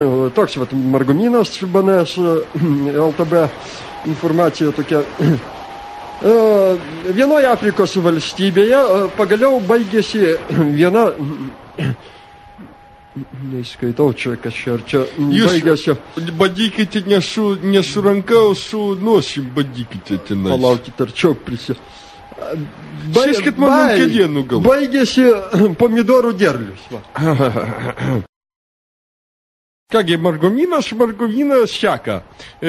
Toks vat margumynas BNS LTB informacija tokia. Vienoje Afrikos valstybėje pagaliau baigėsi viena... Neįskaitau čia, kas čia baigėsi. Jūs badykite ne su ranka, o su nosim badykite tenais. Palaukit, arčiau prisi... Sėskit man kėdienų gal. Baigėsi pomidorų derlius. Kągi, margumynas šeka.